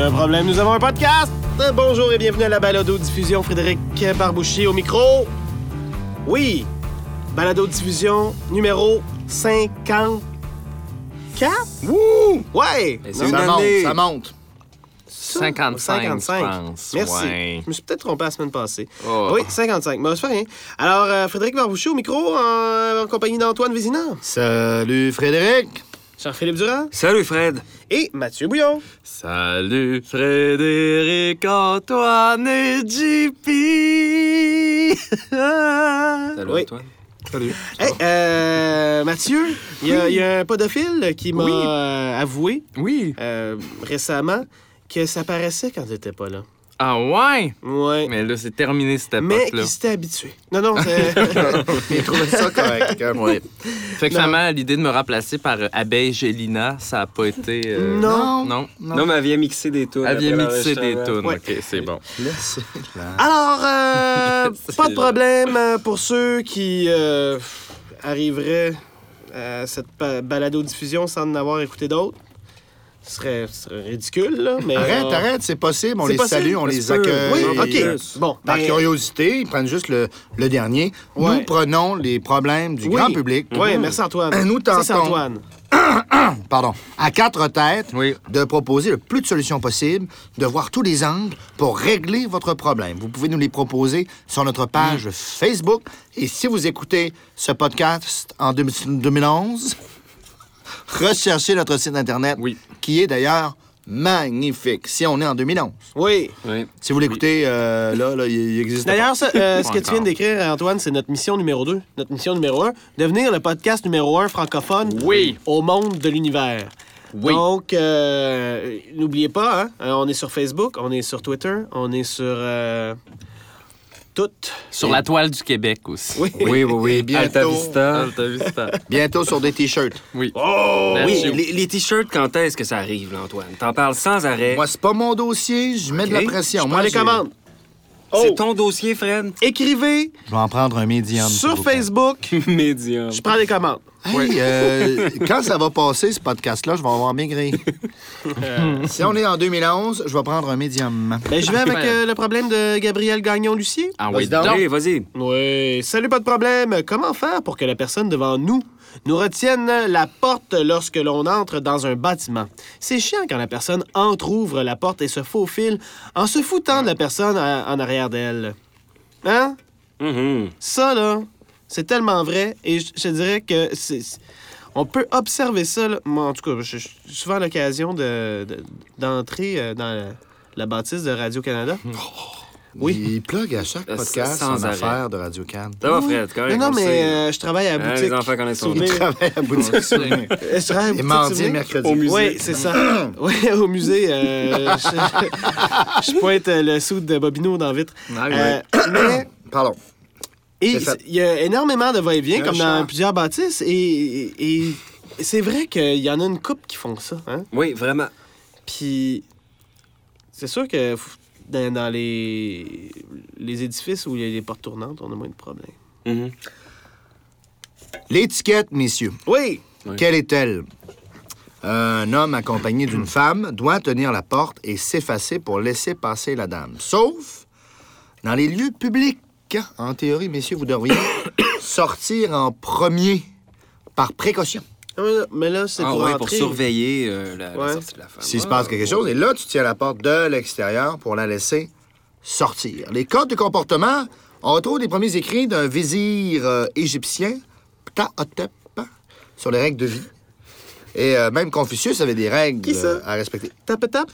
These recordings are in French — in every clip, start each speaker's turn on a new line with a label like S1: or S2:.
S1: un problème, nous avons un podcast. Bonjour et bienvenue à la balado-diffusion. Frédéric Barbouchier au micro. Oui, balado-diffusion numéro 54. Wouh! Ouais!
S2: Ça monte.
S3: 55, je pense.
S1: Merci.
S3: Ouais.
S1: Je me suis peut-être trompé la semaine passée.
S3: Oh.
S1: Oui, 55. Mais ça fait rien. Alors, Frédéric Barbouchier au micro en compagnie d'Antoine Vézina,
S2: Salut Frédéric.
S1: Jean-Philippe Durand
S4: Salut Fred.
S1: et Mathieu Bouillon.
S3: Salut Frédéric, Antoine et JP!
S4: Salut
S1: Oui.
S4: Antoine.
S2: Salut.
S1: Hey, Mathieu, il y a un podophile qui m'a avoué
S3: Oui.
S1: récemment que ça paraissait quand t'étais pas là.
S3: Ah ouais?
S1: Ouais.
S3: Mais là, c'est terminé cette
S1: Mais
S3: époque-là.
S1: qui s'était habitué. Non, c'est...
S2: Il trouvait ça correct.
S3: Ouais. Fait que finalement, l'idée de me remplacer par Abeille Gélina, ça a pas été...
S1: Non.
S3: Non?
S4: Non, mais elle vient mixer des tunes.
S3: Elle vient
S4: après
S3: mixer des
S4: l'enregistrement.
S3: tunes.
S1: Ouais.
S3: OK, c'est bon.
S1: Alors, pas de problème pour ceux qui arriveraient à cette balado-diffusion sans en avoir écouté d'autres. Ce serait ridicule, là, mais...
S2: Arrête, c'est possible. On
S1: C'est
S2: les
S1: possible?
S2: salue, on
S4: Ça
S2: les
S4: se peut.
S2: accueille.
S1: Oui, OK. Bon,
S2: Par
S1: ben,
S2: curiosité, ils prennent juste le dernier.
S1: Ouais.
S2: Nous prenons les problèmes du
S1: oui.
S2: grand public.
S1: Oui, merci Antoine.
S2: Nous
S1: Ça, c'est
S2: tentons.
S1: Antoine.
S2: Pardon, à quatre têtes,
S3: Oui.
S2: de proposer le plus de solutions possibles, de voir tous les angles pour régler votre problème. Vous pouvez nous les proposer sur notre page Facebook. Et si vous écoutez ce podcast en 2011, recherchez notre site Internet,
S3: Oui.
S2: qui est d'ailleurs magnifique, si on est en 2011.
S1: Oui.
S4: Oui.
S2: Si vous l'écoutez, là, il existe
S1: D'ailleurs, ça, ce que tu
S3: encore.
S1: viens d'écrire, Antoine, c'est notre mission numéro 2. Notre mission numéro 1, devenir le podcast numéro 1 francophone
S3: Oui.
S1: au monde de l'univers.
S3: Oui.
S1: Donc, n'oubliez pas, hein, on est sur Facebook, on est sur Twitter, on est sur toutes.
S3: Sur la toile du Québec aussi.
S1: Oui.
S2: Et
S4: Alta
S2: bientôt,
S4: Vista.
S3: T'as vu ça?
S2: bientôt sur des T-shirts.
S3: Oui.
S1: Oh!
S3: Merci.
S4: Oui, les t-shirts, quand est-ce que ça arrive, là, Antoine? T'en parles sans arrêt.
S2: Moi, c'est pas mon dossier, je mets de la
S4: Ok.
S2: pression.
S1: Je
S2: Moi,
S1: prends les
S2: j'ai-
S1: commandes.
S4: C'est
S1: Oh!
S4: ton dossier, Fred?
S1: Écrivez
S2: Je vais en prendre un médium. s'il
S1: sur
S2: vous plaît.
S1: Facebook.
S4: Médium.
S1: Je prends les commandes.
S2: Hey, quand ça va passer, ce podcast-là, je vais avoir maigri. Si on est en 2011, je vais prendre un médium.
S1: Ben, je vais avec le problème de Gabriel Gagnon-Lucier.
S3: Ah oui,
S2: Vas-y donc.
S3: donc.
S4: Oui, vas-y.
S1: Oui, salut, pas de problème. Comment faire pour que la personne devant nous retienne la porte lorsque l'on entre dans un bâtiment? C'est chiant quand la personne entrouvre la porte et se faufile en se foutant de la personne en arrière d'elle. Hein?
S4: Mhm.
S1: Ça, là, c'est tellement vrai et je te dirais que on peut observer ça. Là. Moi, en tout cas, j'ai souvent à l'occasion d'entrer dans la bâtisse de Radio-Canada. Oui.
S2: Il plug à chaque podcast
S4: Sans
S2: son
S4: arrêt.
S2: affaire de Radio-Can.
S4: Ça va, Fred, correct.
S1: Non,
S4: on le
S1: mais
S4: sait.
S1: je travaille à la
S4: Hein,
S1: boutique.
S4: les enfants connaissent son
S1: Souvenir.
S2: Il travaille à boutique souvenir.
S1: Je travaille à la
S2: Et
S1: boutique
S2: mardi et
S1: souvenir.
S2: mercredi.
S4: Au musée.
S1: Oui, c'est ça. Oui, au musée. Je pointe le soude de Bobino dans la vitre.
S3: Ah,
S1: Mais
S2: Pardon.
S1: et
S2: C'est fait.
S1: il y a énormément de va-et-vient,
S2: Un
S1: comme dans
S2: char.
S1: plusieurs bâtisses. Et c'est vrai qu'il y en a une couple qui font ça. Hein?
S4: Oui, vraiment.
S1: Puis c'est sûr que dans les édifices où il y a des portes tournantes, on a moins de problèmes.
S4: Mhm.
S2: L'étiquette, messieurs.
S1: Oui!
S4: Oui.
S2: Quelle est-elle? Un homme accompagné d'une femme doit tenir la porte et s'effacer pour laisser passer la dame. Sauf dans les lieux publics. En théorie, messieurs, vous devriez sortir en premier par précaution.
S1: Mais là, c'est
S4: Ah
S1: pour
S4: ouais,
S1: entrer.
S4: pour surveiller la
S1: Ouais.
S4: sortie de la femme.
S2: S'il se passe quelque chose, et là, tu tiens la porte de l'extérieur pour la laisser sortir. Les codes de comportement, on retrouve les premiers écrits d'un vizir égyptien, Ptahhotep, sur les règles de vie. Et même Confucius avait des règles
S1: Qui ça?
S2: à respecter.
S1: Tape-tape?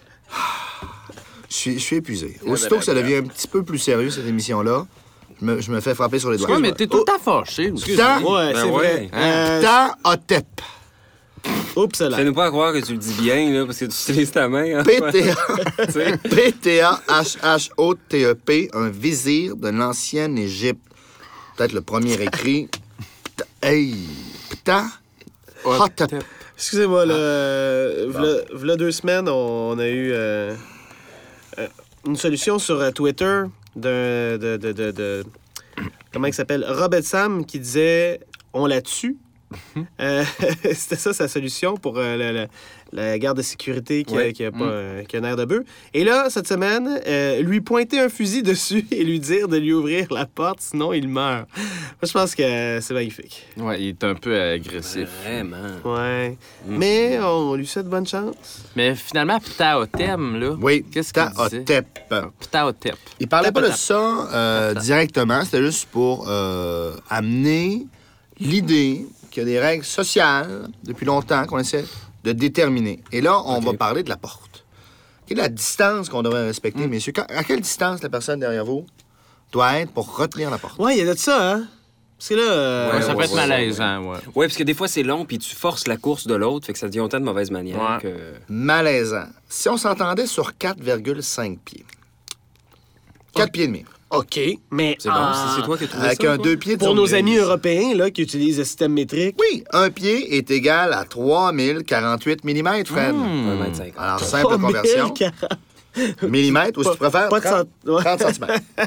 S2: Je suis épuisé. Aussitôt que ça devient un petit peu plus sérieux, cette émission-là, je me fais frapper sur les doigts.
S3: Ouais, mais t'es tout le temps fâché.
S2: Ptah-
S1: Ouais,
S4: Ben
S1: c'est
S4: ouais.
S1: vrai.
S2: Ptahhotep.
S1: Oups, là.
S4: Fais-nous pas croire que tu le dis bien, là, parce que tu utilises ta main. Hein,
S2: PTA.
S4: tu sais.
S2: P-T-A-H-H-O-T-E-P, un vizir de l'ancienne Égypte. Peut-être le premier écrit. Hey, Ptahhotep.
S1: Excusez-moi, v'là 2 semaines, on a eu une solution sur Twitter de comment il s'appelle? Robert Sam qui disait « On la tue ». C'était ça sa solution pour la garde de sécurité qui a un air de bœuf. Et là, cette semaine, lui pointer un fusil dessus et lui dire de lui ouvrir la porte, sinon il meurt. Moi, je pense que c'est magnifique.
S3: Ouais, il est un peu agressif.
S4: Vraiment.
S1: Ouais. Mais on lui souhaite bonne chance.
S3: Mais finalement, Ptahotep, là,
S2: Oui,
S3: qu'est-ce qu'il disait?
S2: Ptahotep.
S3: Ptahotep.
S2: Il parlait pas de ça directement, c'était juste pour amener l'idée qu'il y a des règles sociales depuis longtemps qu'on essaie de déterminer. Et là, on va parler de la porte. Quelle est la distance qu'on devrait respecter, messieurs? À quelle distance la personne derrière vous doit être pour retenir la porte?
S1: Ouais, il y a de ça, hein? Parce que là...
S3: Ouais, ça peut être malaisant, ouais.
S4: Oui, parce que des fois, c'est long, puis tu forces la course de l'autre, fait que ça devient autant de mauvaise manière
S3: Ouais.
S4: que...
S2: Malaisant. Si on s'entendait sur 4,5 pieds. 4 pieds et demi.
S1: OK, mais...
S4: C'est bon, c'est toi qui as trouvé
S2: Avec
S4: ça,
S2: un
S4: toi?
S2: 2 pieds de
S1: Pour
S2: zone
S1: nos
S2: grise.
S1: amis européens, là, qui utilisent le système métrique...
S2: Oui, un pied est égal à 3048 mm, Fred.
S4: 1,50 m.
S2: Alors, simple conversion. Millimètres, ou si tu préfères,
S1: Pas de
S2: 30 cm.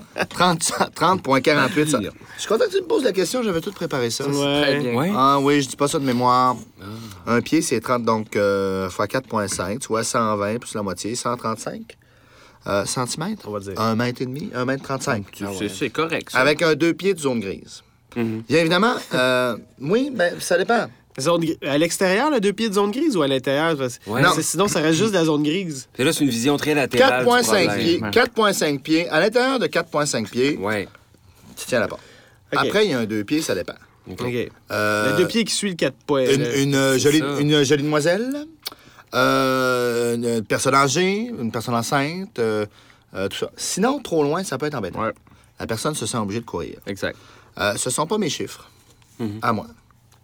S2: 30,48 cm. Je suis content que tu me poses la question, j'avais tout préparé ça.
S1: Ouais.
S3: bien.
S4: Ouais.
S2: Ah oui, je dis pas ça de mémoire. Un pied, c'est 30, donc fois 4,5, tu vois, 120 plus la moitié, 135 centimètres.
S1: On va dire.
S2: 1 mètre et demi, 1 mètre 35.
S3: C'est correct, ça.
S2: Avec un 2 pieds de zone grise. Bien évidemment, oui, ben ça dépend.
S1: À l'extérieur, le 2 pieds de zone grise ou à l'intérieur?
S4: Ouais.
S2: Non.
S1: Sinon, ça reste juste de la zone grise.
S4: Puis là, c'est une vision très latérale du
S2: 4,5 pieds.
S4: problème.
S2: 4,5 pieds. À l'intérieur de 4,5 pieds,
S4: Ouais.
S2: tu tiens la porte.
S1: OK.
S2: Après, il y a un 2 pieds, ça dépend.
S1: OK. Le 2 pieds qui suit le 4 points.
S2: Une
S4: c'est
S2: jolie,
S4: ça.
S2: une jolie demoiselle, une personne âgée, une personne enceinte, tout ça. Sinon, trop loin, ça peut être embêtant.
S3: Ouais.
S2: La personne se sent obligée de courir.
S3: Exact.
S2: Ce sont pas mes chiffres, à moi.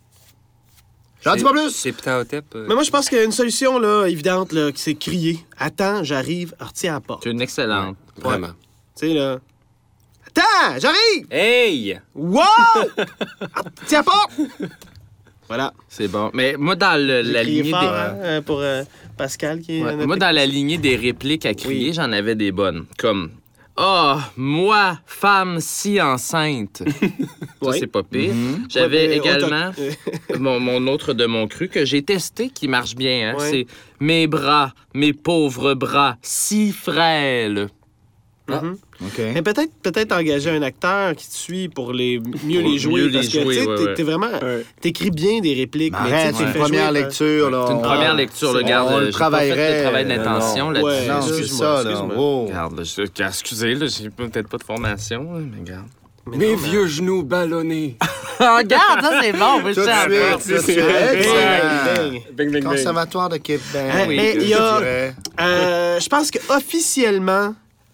S2: J'en dis pas plus!
S4: C'est Ptahotep.
S1: Mais moi, je pense qu'il y a une solution là, évidente, là, qui c'est crier. Attends, j'arrive, retiens la porte.
S3: C'est une excellente.
S4: Vraiment.
S1: Tu sais, là. Attends, j'arrive!
S4: Hey!
S1: Wow! Tiens la porte! Voilà.
S3: C'est bon. Mais moi, dans la
S1: J'ai crié
S3: lignée
S1: fort,
S3: des...
S1: hein, pour Pascal qui est
S3: Ouais.
S1: notre
S3: Moi, dans la lignée des répliques à crier,
S1: Oui.
S3: j'en avais des bonnes. Comme « Ah, moi, femme si enceinte. » Ça,
S1: Oui.
S3: c'est pas pire.
S1: Ouais,
S3: J'avais
S1: mais
S3: également mon autre de mon cru que j'ai testé qui marche bien. Hein?
S1: Ouais.
S3: C'est « Mes bras, mes pauvres bras, si frêles.
S2: OK.
S1: Mais peut-être engager un acteur qui te suit pour mieux
S3: Pour
S1: les jouer.
S3: mieux
S1: parce
S3: les
S1: que
S3: jouer,
S1: tu sais,
S3: ouais,
S1: t'es vraiment... T'écris bien des répliques.
S2: Mais arrête,
S1: tu sais,
S2: c'est
S1: tu
S2: une
S1: fais
S2: première
S1: jouer,
S2: lecture, là.
S3: C'est une première lecture, le garde.
S2: on le
S3: J'ai pas fait
S2: travaillerait,
S3: le travail
S2: non,
S3: d'intention
S1: non.
S3: là-dessus.
S1: Ouais,
S2: Non, c'est
S1: excuse-moi,
S2: ça, là.
S1: excuse-moi.
S2: Oh.
S3: Regarde, là, excusez, là, j'ai peut-être pas de formation, là, mais regarde.
S4: Mes vieux genoux ballonnés.
S3: Regarde, ça, c'est bon.
S2: Tout de suite, tout de suite. Excellent.
S4: Bing, bing, bing.
S2: Conservatoire de Québec.
S1: Mais il y
S2: je
S1: a-
S2: dirais.
S1: Je pense qu'officiellement,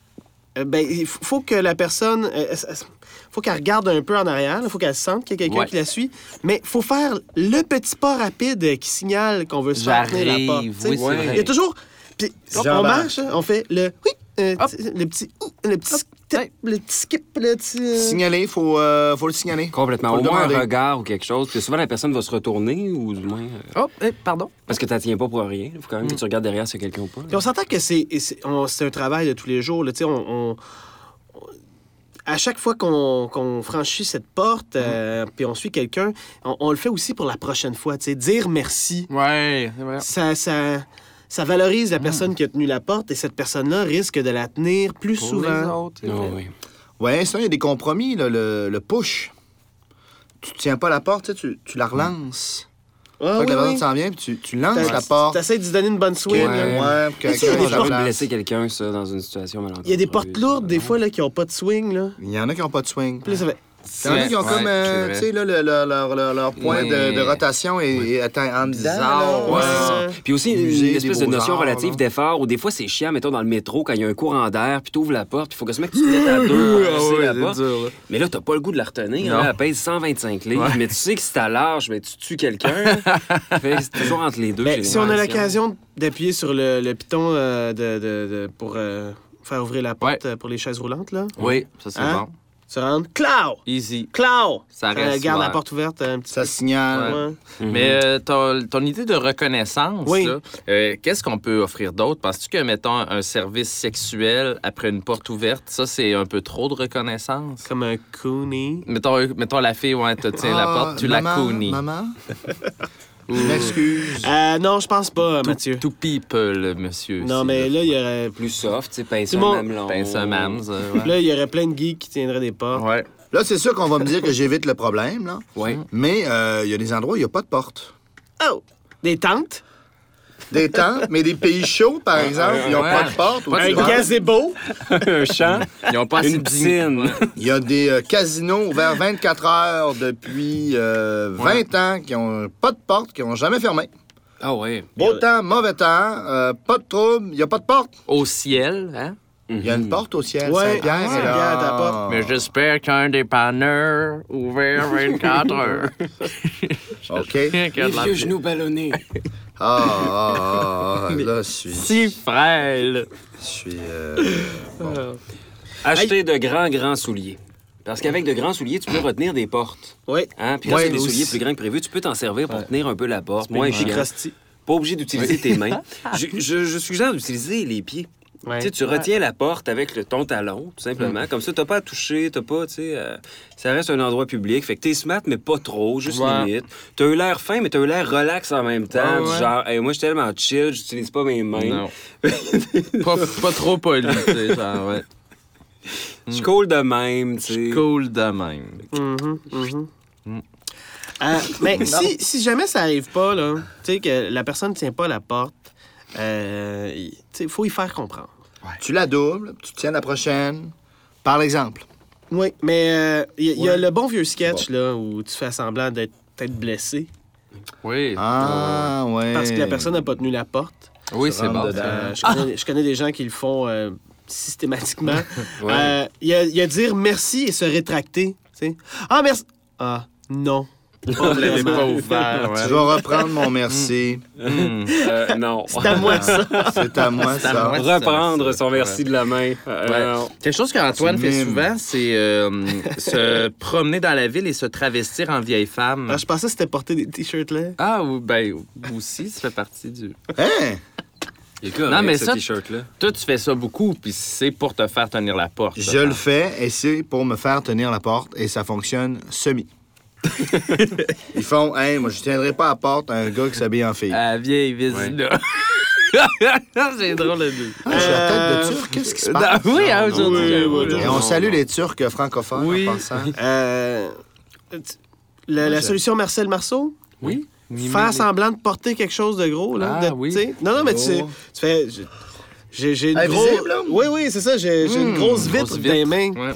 S1: il faut que la personne... faut qu'elle regarde un peu en arrière. Il faut qu'elle sente qu'il y a quelqu'un
S3: Ouais.
S1: qui la suit. Mais il faut faire le petit pas rapide qui signale qu'on veut se faire tenir la porte.
S3: J'arrive,
S1: tu sais.
S3: oui, c'est
S4: Ouais.
S3: vrai.
S1: Il y a toujours... Puis, on
S2: J'embarque.
S1: marche, hein, on fait le... Oui,
S3: Hop.
S1: le petit... Le petit step, le petit skip, le petit...
S2: Signaler, faut le signaler.
S4: Complètement.
S2: Faut
S4: Au
S2: le
S4: moins un
S2: demander.
S4: regard ou quelque chose. Puis souvent, la personne va se retourner ou du moins...
S3: Oh, pardon.
S4: Parce que tu tiens pas pour rien. Il faut quand même que tu regardes derrière s'il y a quelqu'un ou pas.
S1: Puis on s'entend que c'est un travail de tous les jours. Là, tu sais, à chaque fois qu'on franchit cette porte, puis on suit quelqu'un, on le fait aussi pour la prochaine fois. Tu sais, dire merci,
S3: Ouais, c'est vrai.
S1: ça valorise la personne qui a tenu la porte et cette personne-là risque de la tenir plus
S3: Pour
S1: souvent.
S3: les autres, c'est
S4: Ah
S3: vrai.
S4: oui.
S2: Ouais, sinon, il y a des compromis, là, le push. Tu tiens pas la porte, tu sais, tu la relances.
S1: Ah,
S2: Pas que
S1: oui,
S2: la personne
S1: oui.
S2: s'en vient, puis tu lances la porte.
S1: T'essaies de lui donner une bonne swing.
S2: Ouais,
S1: là.
S2: puis que
S1: Mais tu sais,
S2: quelqu'un
S1: il y a des
S2: ait la
S1: portes-
S4: Ça peut
S2: place.
S4: blesser quelqu'un, ça, dans une situation malencontreuse.
S1: Il y a des portes lourdes, des fois, là, qui n'ont pas de swing. Là.
S2: Il y en a qui n'ont pas de swing.
S1: Puis là, ça fait...
S2: Il y en a qui ont
S3: Ouais,
S2: comme,
S3: c'est vrai.
S2: tu sais, là, leur point
S3: Ouais.
S2: de rotation est atteint en dedans.
S3: Bizarre,
S2: là.
S3: ouais.
S2: Ouais.
S4: Puis aussi,
S2: Musée
S4: une
S2: des
S4: espèce de notion
S2: Beaux-Arts,
S4: relative
S2: là.
S4: d'effort, où des fois, c'est chiant, mettons, dans le métro, quand il y a un courant d'air, puis t'ouvres la porte, puis il faut que tu te mettes à deux pour pousser la porte. Mais là, t'as pas le goût de la retenir.
S3: Non.
S4: Hein, elle pèse 125 livres.
S3: Ouais.
S4: Mais tu sais que si t'as large, mais tu tues quelqu'un. Fait que c'est toujours entre les deux.
S1: Ben,
S4: j'ai
S1: si on a
S4: l'impression.
S1: l'occasion d'appuyer sur le piton pour faire ouvrir la porte pour les chaises roulantes, là.
S3: Oui, ça, c'est
S1: Hein?
S3: bon.
S1: Tu rentres, clau!
S3: Easy.
S1: Clau!
S3: Ça reste
S1: garde la
S3: ouvert.
S1: porte ouverte un petit
S2: Ça signale.
S1: peu. Ouais.
S3: Mais ton idée de reconnaissance,
S1: Oui.
S3: là, qu'est-ce qu'on peut offrir d'autre? Penses-tu que, mettons, un service sexuel après une porte ouverte, ça, c'est un peu trop de reconnaissance?
S1: Comme un coonie.
S3: Mettons la fille, ouais, te tient la porte, tu la counis.
S2: Maman? Je m'excuse.
S1: Non, je pense pas, Mathieu.
S3: To people, monsieur.
S1: Non,
S3: c'est
S1: mais
S3: le-
S1: là, il y aurait...
S4: Plus soft, tu sais, pince
S1: Tout le
S4: un
S1: monde-
S4: mamelon.
S3: Pince un mams, ouais.
S1: Là, il y aurait plein de geeks qui tiendraient des portes.
S3: Ouais.
S2: Là, c'est sûr qu'on va me dire que j'évite le problème, là.
S4: Ouais.
S2: Mais il y a des endroits où il n'y a pas de porte.
S1: Oh! Des tentes?
S2: Des tentes, mais des pays chauds, par exemple, ils n'ont
S3: ouais.
S2: pas de porte. où
S1: Un
S2: tu rentres.
S1: gazebo?
S4: Un champ.
S3: Ils n'ont pas assez
S4: Une
S3: de
S4: piscine.
S2: Il y a des casinos ouverts 24 heures depuis 20 ans qui n'ont pas de porte, qui n'ont jamais fermé.
S4: Ah ouais.
S2: Beau temps, mauvais temps, pas de trouble, il n'y a pas de porte.
S3: Au ciel, hein?
S2: Il y a une porte au ciel,
S1: Ouais,
S2: Saint-Pierre.
S1: Saint-Pierre, ta porte.
S3: Mais j'espère qu'un dépanneur ouvert 24 heures.
S2: OK.
S4: Les vieux genoux ballonnés.
S2: Là, je suis...
S3: Si frêle.
S2: Je suis...
S4: Acheter de grands souliers. Parce qu'avec de grands souliers, tu peux retenir des portes.
S1: Oui.
S4: Hein? Puis quand
S2: Ouais,
S4: c'est des
S2: aussi.
S4: souliers plus grands que prévu, tu peux t'en servir pour tenir un peu la porte. Moins
S1: J'ai
S4: chiant.
S1: crusty.
S4: Pas obligé d'utiliser tes mains. Je suggère d'utiliser les pieds.
S1: Ouais.
S4: Tu sais, tu retiens la porte avec ton talon, tout simplement. Comme ça, t'as pas à toucher, t'as pas, tu sais... ça reste un endroit public. Fait que t'es smart, mais pas trop, juste
S3: Ouais.
S4: limite. T'as eu l'air fin, mais t'as eu l'air relax en même temps.
S3: Ouais,
S4: Du
S3: ouais.
S4: genre, hey, moi, je suis tellement chill, j'utilise pas mes mains.
S3: Non. pas trop poli, tu sais, genre, ouais.
S4: Je suis cool de même, tu sais.
S3: Cool de même.
S1: Mais si jamais ça arrive pas, là, tu sais, que la personne ne tient pas la porte, il faut y faire comprendre.
S2: Tu la doubles, tu tiens la prochaine. Par exemple.
S1: Oui, mais il y a le bon vieux sketch, là, où tu fais semblant d'être peut-être blessé
S3: Oui.
S2: Ah, ouais.
S1: parce que la personne n'a pas tenu la porte.
S3: Oui,
S2: se
S3: c'est
S2: rentre
S3: bon.
S2: dedans.
S1: Je connais des gens qui le font systématiquement.
S4: Ouais.
S1: Il y a dire merci et se rétracter. Tu sais. Ah, merci. Ah, non. Pas
S3: Je l'avais
S1: vraiment.
S3: pas ouvert,
S2: Tu
S3: ouais.
S2: vas reprendre mon merci.
S4: Non.
S1: C'est à moi, ça.
S2: C'est à moi,
S3: C'est à
S2: ça.
S3: moi.
S4: Reprendre son merci de la main. Non.
S3: Quelque chose qu'Antoine
S2: Tu
S3: fait
S2: mimes.
S3: souvent, c'est se promener dans la ville et se travestir en vieille femme.
S1: Je pensais que c'était porter des t-shirts là.
S3: Ah, ou ben, aussi, ça fait partie du...
S2: Hein?
S4: Il est correct,
S3: Non, mais
S4: ce
S3: ça-
S4: t-shirt-là.
S3: Toi, tu fais ça beaucoup, puis c'est pour te faire tenir la porte.
S2: Je le fais et c'est pour me faire tenir la porte et ça fonctionne semi. Ils font, hey, moi, je tiendrai pas à la porte un gars qui s'habille en fille.
S3: La vieille visite-là. C'est drôle, le but.
S2: Ah, j'ai la tête de Turc, qu'est-ce qui se passe?
S3: Oui, hein, aujourd'hui.
S2: Et on salue les Turcs francophones
S3: Oui.
S2: en passant.
S1: La solution Marcel Marceau?
S3: Oui.
S1: Faire semblant de porter quelque chose de gros, là.
S3: Ah,
S1: de-
S3: oui.
S1: tu sais. Non, mais tu fais... J'ai une grosse...
S2: Invisible, là?
S1: Oui, c'est ça. J'ai une grosse vitre dans les mains.
S3: Ouais.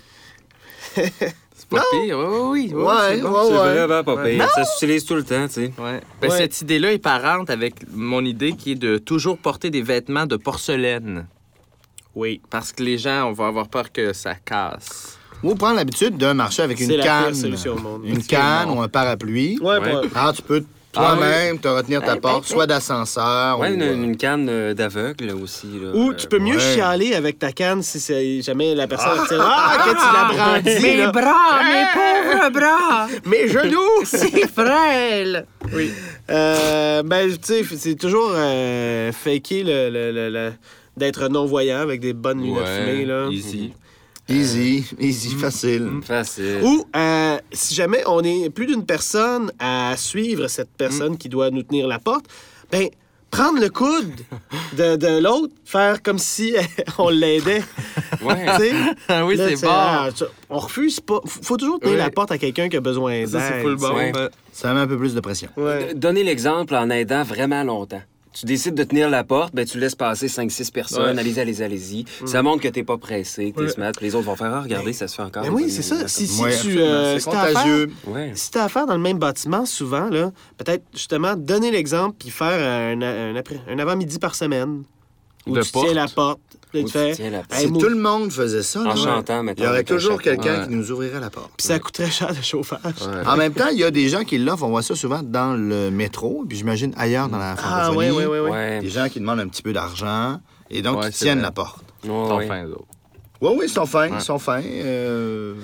S3: C'est pas pire. Oui.
S2: Ouais,
S4: C'est
S2: ouais.
S4: vraiment pas pire. Ça s'utilise tout le temps, tu sais.
S3: Ouais. Ben,
S1: Ouais.
S3: cette idée-là est parente avec mon idée qui est de toujours porter des vêtements de porcelaine.
S1: Oui.
S3: Parce que les gens, on va avoir peur que ça casse.
S2: Ou prendre l'habitude de marcher avec
S1: C'est
S2: une
S1: la
S2: canne.
S1: pire solution au monde.
S2: Une canne ou un parapluie.
S1: Ouais,
S3: Ouais.
S1: pour-
S2: Alors, tu peux toi-même te retenir ta porte, soit d'ascenseur
S4: Ouais,
S2: ou...
S4: une canne d'aveugle là, aussi. Là.
S1: Ou tu peux mieux
S2: ouais.
S1: chialer avec ta canne si c'est jamais la personne... tu sais, que tu la brandis, là.
S3: bras, mes pauvres bras!
S1: Mes genoux!
S3: C'est frêle!
S1: Oui. Ben, tu sais, c'est toujours faker d'être non-voyant avec des bonnes lunettes fumées, là.
S3: Easy.
S2: Easy, facile.
S4: Facile.
S1: Ou, si jamais on est plus d'une personne à suivre cette personne qui doit nous tenir la porte, ben, prendre le coude de l'autre, faire comme si on l'aidait.
S4: Ouais.
S1: Tu sais?
S3: Ah oui,
S1: Là,
S3: c'est
S1: tu sais,
S3: bon.
S1: on refuse pas. Faut toujours tenir
S3: Ouais.
S1: la porte à quelqu'un qui a besoin d'aide.
S3: Ça, c'est full bon.
S4: Ouais.
S2: Ça met un peu plus de pression.
S1: Ouais.
S4: Donner l'exemple en aidant vraiment longtemps. Tu décides de tenir la porte, ben tu laisses passer 5-6 personnes.
S3: Ouais.
S4: Allez-y. Ça montre que t'es pas pressé, que t'es smart. Puis les autres vont faire, ah, regardez, ça se fait encore.
S1: Ben
S4: des
S1: oui,
S4: bonnes
S1: c'est ça.
S4: lunettes
S1: Si,
S4: comme
S1: si
S2: Ouais,
S1: tu
S2: absolument.
S1: si
S2: C'est
S1: t'as affaire-
S2: contagieux.
S4: Ouais.
S1: Si t'as affaire dans le même bâtiment, souvent, là, peut-être justement donner l'exemple puis faire un avant-midi par semaine. Où
S3: De
S1: tu
S3: porte.
S1: tiens la porte. Puis là,
S4: Où
S1: tu
S4: tu
S1: fais.
S4: tiens la porte.
S1: Hey,
S2: Si
S1: moi-
S2: tout le monde faisait ça, là,
S4: En chantant, mettons.
S2: il y aurait
S4: avec un
S2: toujours
S4: chapeau.
S2: quelqu'un
S3: Ouais.
S2: qui nous ouvrirait la porte.
S1: Puis ça coûte très cher le chauffage.
S2: En même temps, il y a des gens qui l'offrent. On voit ça souvent dans le métro, puis j'imagine ailleurs dans la
S1: Ah,
S2: francophonie.
S1: oui.
S4: Ouais.
S2: Des gens qui demandent un petit peu d'argent et donc
S3: Ouais,
S2: qui
S3: c'est
S2: tiennent
S3: vrai.
S2: la porte.
S4: Ouais,
S3: Ton
S4: ouais.
S3: fin, d'autres.
S2: Oui, ils sont fins,
S3: Ouais.
S2: ils sont fins.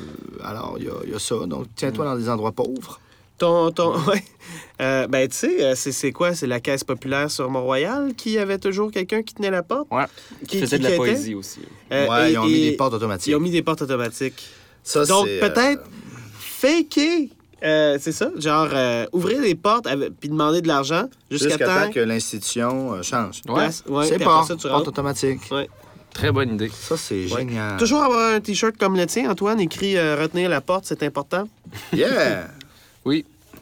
S2: Alors, il y a ça. Donc, tiens-toi dans des endroits pauvres.
S1: Ouais. Ben, tu sais, c'est quoi? C'est la Caisse populaire sur Mont-Royal qui avait toujours quelqu'un qui tenait la porte?
S3: Ouais.
S4: Qui faisait de la poésie aussi.
S2: Ouais, ils ont mis des portes automatiques.
S1: Ils ont mis des portes automatiques.
S2: Ça,
S1: Donc,
S2: c'est,
S1: peut-être faker, c'est ça? Genre, ouvrir les portes puis demander de l'argent jusqu'à temps
S2: que l'institution change.
S3: Ouais.
S1: Ouais,
S2: C'est
S1: puis
S2: pas
S1: après ça, tu
S2: porte
S1: rentres.
S2: automatique.
S1: Ouais.
S3: Très bonne idée.
S2: Ça, c'est génial.
S1: Toujours avoir un T-shirt comme le tien, Antoine, écrit retenir la porte, c'est important.
S2: Yeah!
S3: Oui.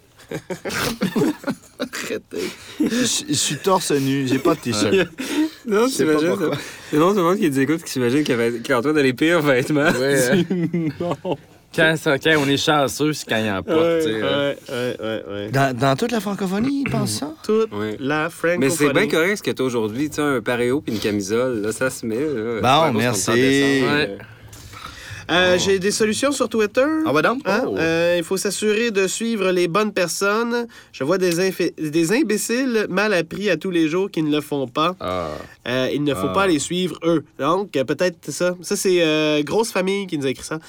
S2: Arrêtez. Je suis torse nu, j'ai pas de T-shirt.
S4: Non,
S2: Je sais pas
S4: t'imagines?
S2: pourquoi.
S4: C'est non, tout le monde qui nous écoute qui s'imagine qu'Antoine a les pires vêtements.
S3: Ouais,
S4: Non.
S3: Quand on est chanceux, c'est quand il n'y en a pas. tu sais,
S1: Ouais.
S2: Dans toute la francophonie, ils pensent ça?
S1: Toute
S4: Ouais.
S1: la francophonie.
S4: Mais c'est bien correct ce que t'as aujourd'hui. Tu sais, un paréo puis une camisole, là, ça se met. Là.
S2: Bon,
S4: C'est pas
S2: merci.
S4: qu'on descend,
S3: Ouais.
S1: J'ai des solutions sur Twitter.
S2: Ah, ouais, donc?
S1: Hein?
S2: Oh.
S1: Il faut s'assurer de suivre les bonnes personnes. Je vois des imbéciles mal appris à tous les jours qui ne le font pas.
S3: Ah.
S1: Il ne faut pas les suivre, eux. Donc, peut-être ça. Ça, c'est Grosse Famille qui nous a écrit ça.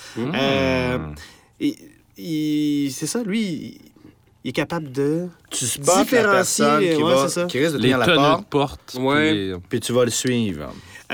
S1: C'est ça, lui, il est capable de...
S2: Tu spots la
S1: différencier,
S2: personne
S1: ouais, c'est ça.
S2: qui risque de
S3: Les
S2: tenir la
S3: tenues de
S2: porte,
S3: porte.
S4: Ouais.
S3: puis-
S2: puis tu vas le suivre.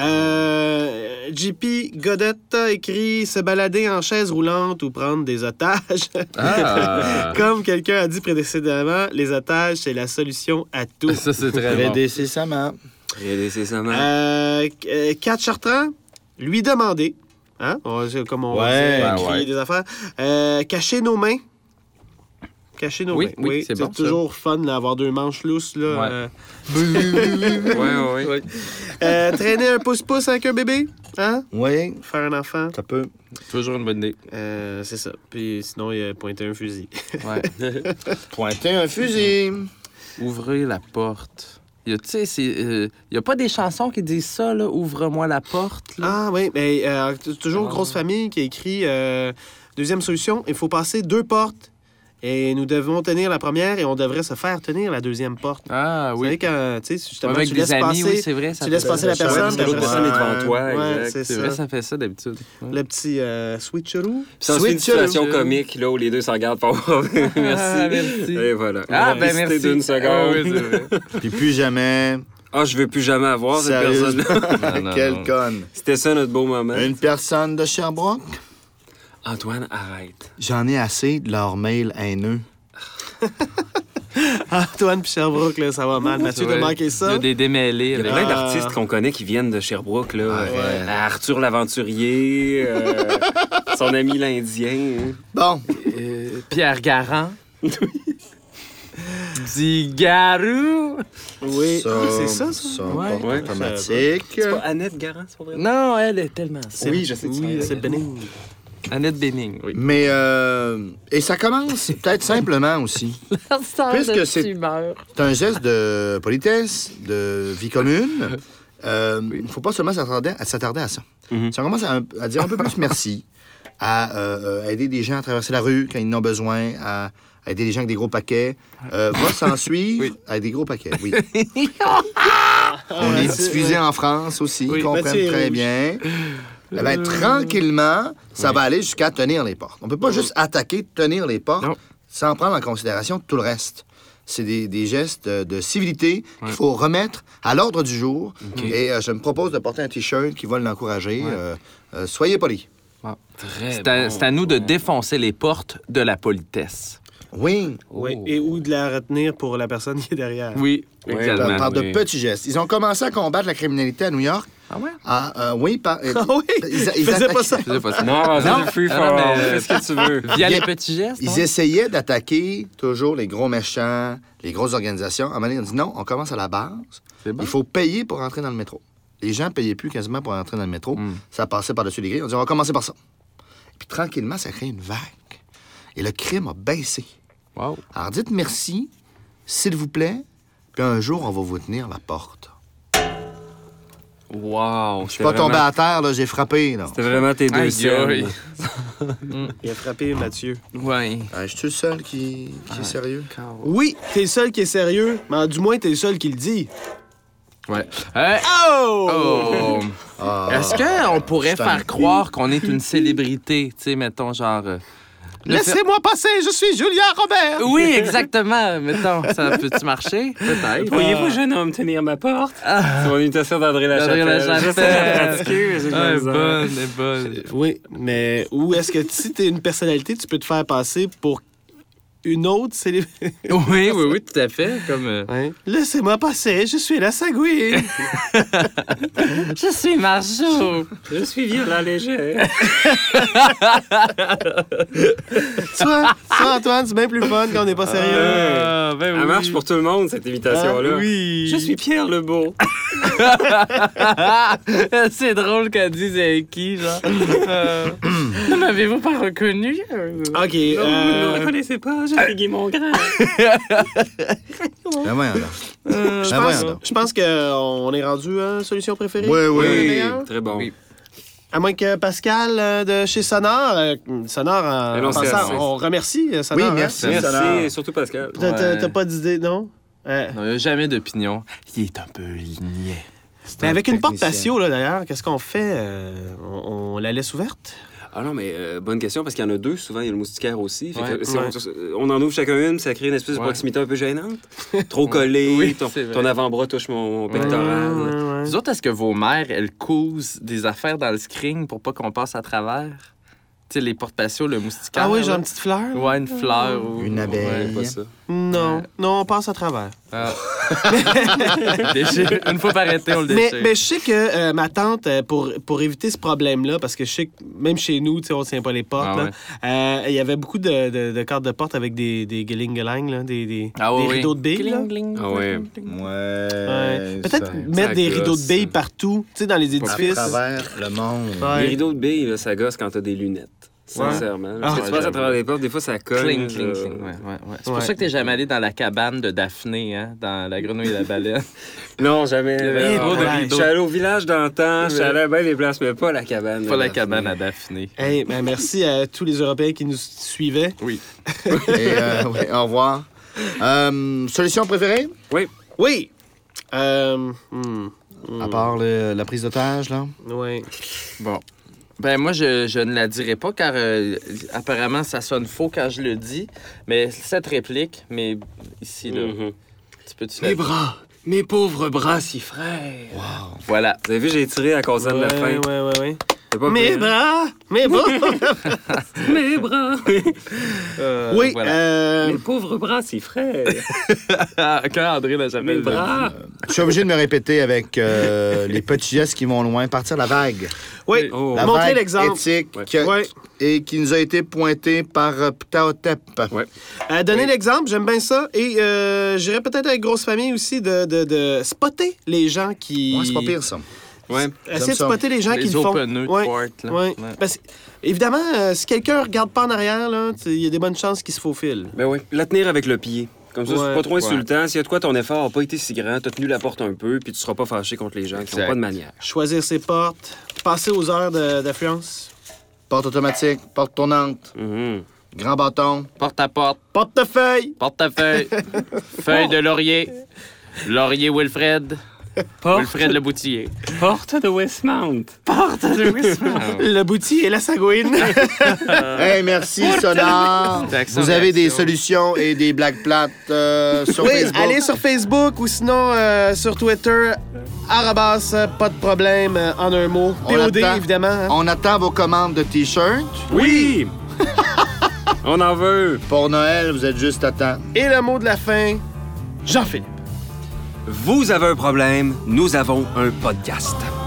S1: JP Godette a écrit « Se balader en chaise roulante ou prendre des otages
S3: Ah.
S1: Comme quelqu'un a dit précédemment, les otages, c'est la solution à tout.
S3: Ça, c'est très bon.
S2: BDC, ça m'a.
S4: Et c'est ça, man.
S1: Kat Chartrand, lui demander, hein? Comme on
S2: Ouais,
S1: dit,
S3: ouais,
S1: crier
S3: ouais.
S1: des affaires, cacher nos mains. Cacher nos
S3: Oui,
S1: mains.
S3: oui, c'est bon, ça.
S1: toujours fun d'avoir deux manches lousses. Là,
S4: Ouais.
S1: traîner un pouce-pouce avec un bébé. Hein?
S2: Oui,
S1: Faire un enfant.
S2: ça peut.
S3: Toujours une bonne idée.
S1: C'est ça. Puis sinon, il a pointé un fusil.
S3: Ouais.
S2: Pointer un fusil.
S3: Ouvrez la porte. Tu sais, il n'y a pas des chansons qui disent ça, là, ouvre-moi la porte. Là.
S1: Ah oui, mais toujours Grosse Famille qui a écrit deuxième solution, il faut passer 2 portes et nous devons tenir la première et on devrait se faire tenir la deuxième porte.
S3: Ah
S1: Vous savez, quand, tu sais, justement,
S3: Avec
S1: tu
S3: des
S1: laisses
S3: amis,
S1: passer,
S3: oui, c'est vrai. Ça
S1: tu laisses
S3: fait
S1: passer la
S3: ça.
S1: personne,
S4: Ouais,
S1: puis
S4: l'autre
S1: après ça,
S4: personne est devant toi,
S1: ouais,
S4: exact.
S1: c'est
S3: C'est
S1: ça.
S3: vrai, ça fait ça d'habitude. Ouais.
S1: Le petit switcheroo.
S4: Puis ça se fait une
S2: Switch,
S4: situation comique, là, où les deux s'en regardent pas. Merci.
S3: merci.
S4: Et voilà.
S3: Ah, ben
S4: Hésitez
S3: merci.
S4: d'une seconde.
S3: Ah, oui, c'est vrai.
S2: Puis plus jamais.
S4: Ah, je veux plus jamais avoir cette
S2: Sérieusement.
S4: personne-là.
S3: Non,
S2: Quelle
S3: non.
S2: conne.
S4: C'était ça notre beau moment.
S2: Une personne de Sherbrooke?
S4: Antoine, arrête.
S2: J'en ai assez de leur mail haineux.
S1: Antoine puis Sherbrooke, là, ça va mal. Mathieu, t'as
S3: Ouais.
S1: manqué
S3: Il y
S1: ça?
S3: a des démêlés.
S4: Il y a
S3: avec-
S4: plein d'artistes qu'on connaît qui viennent de Sherbrooke, là.
S2: ouais.
S4: Arthur l'Aventurier, son ami l'Indien. hein.
S2: Bon,
S3: Pierre Garand. Garou.
S1: Oui. Ah, c'est ça, ça?
S3: Ouais.
S2: porte
S4: Ouais.
S2: automatique.
S4: C'est pas Annette Garant, c'est pas vrai?
S3: Non, elle est tellement...
S4: Oui, je sais que
S1: Oui, c'est Bénin.
S3: Annette Béning, oui.
S2: Mais, et ça commence peut-être simplement aussi. Puisque c'est un geste de politesse, de vie commune, il ne faut pas seulement s'attarder à ça.
S4: Mhm.
S2: Si on commence à dire un peu plus merci, à aider des gens à traverser la rue quand ils en ont besoin, à aider les gens avec des gros paquets, va s'en suivre
S3: Oui.
S2: avec des gros paquets, oui. On est diffusé en France aussi,
S1: Oui,
S2: ils comprennent
S1: Mathieu est
S2: très
S1: rouge.
S2: bien. Eh ben, tranquillement, ça va aller jusqu'à tenir les portes. On peut pas juste attaquer, tenir les portes,
S3: Non.
S2: sans prendre en considération tout le reste. C'est des gestes de civilité qu'il faut remettre à l'ordre du jour. Et je me propose de porter un T-shirt qui va l'encourager. Soyez polis.
S3: C'est à nous de défoncer les portes de la politesse.
S2: Oui,
S1: Oui. Et ou de la retenir pour la personne qui est derrière.
S3: Oui,
S4: Ouais,
S3: également.
S2: par de
S4: oui.
S2: petits gestes. Ils ont commencé à combattre la criminalité à New York.
S3: Ah ouais?
S2: Oui, par...
S1: Ah oui? Ils faisaient pas ça.
S3: Je sais pas si-
S4: Non, vas-y,
S2: Non.
S4: free for
S3: Ah, non,
S4: all.
S3: mais-
S4: Fais ce que tu veux.
S3: Via
S2: Ils-
S3: les petits gestes,
S2: Ils
S3: non?
S2: essayaient d'attaquer toujours les gros méchants, les grosses organisations. À un moment donné, on dit non, on commence à la base.
S3: C'est bon.
S2: Il faut payer pour entrer dans le métro. Les gens ne payaient plus quasiment pour entrer dans le métro.
S3: Mm.
S2: Ça passait par-dessus les grilles. On dit on va commencer par ça. Puis tranquillement, ça crée une vague. Et le crime a baissé.
S3: Wow.
S2: Alors dites merci, s'il vous plaît, puis un jour, on va vous tenir la porte.
S4: Wow.
S2: Je suis pas tombé à terre, là, j'ai frappé. Là.
S4: C'était vraiment tes deux
S3: Aïe,
S4: scènes.
S3: aïe.
S1: Il a frappé Mathieu.
S3: Ouais.
S2: Je suis le seul qui est sérieux.
S1: Oui, t'es le seul qui est sérieux, mais du moins, t'es le seul qui le dit.
S3: Ouais.
S1: Oh!
S3: Est-ce qu'on pourrait
S2: c'est un-
S3: faire croire qu'on est une célébrité? Tu sais, mettons, genre...
S1: Laissez-moi passer, je suis Julia Robert!
S3: Oui, exactement. Mettons, ça peut-tu marcher? Peut-être.
S4: Pourriez-vous, jeune homme, tenir ma porte? C'est mon imitation d'André Lachapelle.
S3: André Lachapelle.
S4: J'essaie de la pratiquer, mais j'ai de la
S3: Ah,
S4: misère.
S3: bonne, elle est bonne.
S1: Oui, mais où est-ce que si t'es une personnalité, tu peux te faire passer pour une autre célébrité?
S3: Oui, tout à fait. Comme...
S1: Ouais. Laissez-moi passer, je suis la Sagouine!
S3: Je suis Marjo.
S4: Je suis Viola Léger.
S1: Toi, Antoine, c'est bien plus fun quand on n'est pas sérieux.
S3: Ah, ben
S4: Elle
S3: oui.
S4: marche pour tout le monde, cette imitation-là.
S3: Ah, oui.
S4: Je suis Pierre Lebeau.
S3: C'est drôle qu'elle dise avec qui, genre. Ne m'avez-vous pas reconnu?
S1: OK.
S4: Vous ne me reconnaissez pas, je suis Guy Mongrain.
S2: Ben voyons donc.
S1: Je pense qu'on est rendu à solution préférée.
S2: Oui, oui.
S1: Le meilleur.
S4: Très bon.
S3: Oui.
S1: À moins que Pascal de chez Sonore, en
S4: non, c'est
S1: passant,
S4: assez.
S1: on remercie Sonore.
S2: Oui,
S1: hein?
S2: merci.
S4: Merci,
S2: Sonore.
S4: et surtout Pascal.
S1: T'as pas d'idée, non?
S3: Non, il n'y a jamais d'opinion. Il est un peu niais.
S1: Mais avec une porte
S2: technicien.
S1: patio, là, d'ailleurs, qu'est-ce qu'on fait? On la laisse ouverte?
S4: Ah non, mais bonne question, parce qu'il y en a deux. Souvent, il y a le moustiquaire aussi. Fait que
S3: Ouais,
S4: si
S1: ouais.
S4: on en ouvre chacun une, ça crée une espèce de
S3: Ouais.
S4: proximité un peu gênante. Trop collé,
S3: Oui,
S4: ton,
S3: c'est vrai.
S4: ton avant-bras touche mon pectoral.
S1: Ouais.
S3: Vous autres, est-ce que vos mères, elles cousent des affaires dans le screen pour pas qu'on passe à travers? Tu sais, les porte-patios, le moustiquaire.
S1: Ah oui, genre
S3: là.
S1: une petite fleur?
S3: Ouais, une fleur ou...
S2: Une abeille.
S3: Ouais,
S4: Pas ça.
S1: Non, non, on passe à travers.
S3: Ah. Déchire. Une fois par été, on le déchire.
S1: Mais je sais que ma tante, pour éviter ce problème-là, parce que je sais que même chez nous, tu sais, on ne tient pas les portes,
S3: Ah
S1: là, il y avait beaucoup de cartes de porte avec des gueling-galang, là, des
S3: Ah oui, oui.
S1: rideaux de billes. là.
S4: Ah ouais.
S1: Ouais. Peut-être
S2: ça-
S1: mettre
S3: ça
S1: des
S3: gosse.
S1: rideaux de billes partout, tu sais, dans les
S2: À
S1: édifices.
S2: travers le monde.
S1: Ouais.
S4: Les rideaux de billes, là, ça gosse quand t'as des lunettes. Sincèrement. Parce que
S3: Ah,
S4: tu passes à
S3: j'avoue.
S4: travers les portes, des fois, ça colle.
S3: Cling,
S4: là.
S3: cling, cling. Ouais. C'est pour
S1: Ouais.
S3: ça que t'es jamais allé dans la cabane de Daphné, hein, dans La Grenouille et la Baleine.
S4: Non, jamais.
S3: Il y avait
S1: trop de
S4: Je
S3: rideaux.
S4: suis allé au village d'antan, je suis allé à bien des places, mais pas la cabane.
S3: Pas la cabane à Daphné.
S1: Hey, ben merci à tous les Européens qui nous suivaient.
S3: Oui.
S2: Et, oui, au revoir. Solution préférée?
S1: Oui!
S2: À part la prise d'otage, là?
S1: Oui.
S3: Bon. Ben moi, je ne la dirai pas, car apparemment, ça sonne faux quand je le dis. Mais cette réplique, mais ici, là, tu peux-tu la...
S4: bras, mes pauvres bras si frères.
S3: Voilà.
S4: Vous avez vu, j'ai tiré à cause de la fin.
S1: Ouais.
S4: C'est pas
S1: Mes
S4: pire.
S1: bras! Mes bras!
S4: Mes bras,
S1: Oui,
S3: Voilà.
S4: mes pauvres bras si frères.
S3: Quand André la
S4: Mes
S3: Chapelle
S4: bras.
S2: Je suis obligé de me répéter avec les petits gestes qui vont loin. Partir la vague.
S1: oui.
S4: Oh.
S2: La
S1: Montrez
S2: vague
S1: l'exemple.
S2: éthique
S1: Ouais.
S2: et qui nous a été pointée par Ptahotep.
S4: Ouais.
S1: Donnez l'exemple, j'aime bien ça. Et j'irais peut-être avec Grosse Famille aussi de spotter les gens qui...
S2: Ouais, c'est pas pire, ça.
S4: Ouais.
S1: Essayer de
S2: ça.
S1: spotter les gens qui
S3: Les
S1: le font.
S3: openeux de
S1: Ouais.
S3: porte, là.
S1: Ouais.
S3: Ouais.
S1: Parce que, évidemment, si quelqu'un regarde pas en arrière, là, il y a des bonnes chances qu'il se faufile.
S4: Ben oui. La tenir avec le pied. Comme ça,
S1: Ouais.
S4: c'est pas trop insultant. S'il y a de quoi, ton effort n'a pas été si grand, t'as tenu la porte un peu, puis tu seras pas fâché contre les gens qui n'ont
S3: Exact.
S4: pas de manière.
S1: Choisir ses portes, passer aux heures d'affluence.
S2: Porte automatique, porte tournante,
S4: Mhm.
S2: grand bâton.
S3: Porte à porte,
S1: Portefeuille!
S3: portefeuille, feuille de laurier, laurier Wilfred, Wilfred le boutillier.
S4: Porte de Westmount.
S3: Porte de Westmount.
S1: Le bouti et la sagouine.
S2: Hey, merci, Sonore.
S3: D'accent
S2: Vous avez des
S3: réaction.
S2: solutions et des blagues plates sur
S1: Oui,
S2: Facebook.
S1: allez sur Facebook ou sinon sur Twitter, pas de problème en un mot.
S2: On
S1: POD,
S2: attend.
S1: évidemment. hein.
S2: On attend vos commandes de T-shirts.
S4: Oui! On en veut.
S2: Pour Noël, vous êtes juste à temps.
S1: Et le mot de la fin, Jean-Philippe.
S4: Vous avez un problème, nous avons un podcast.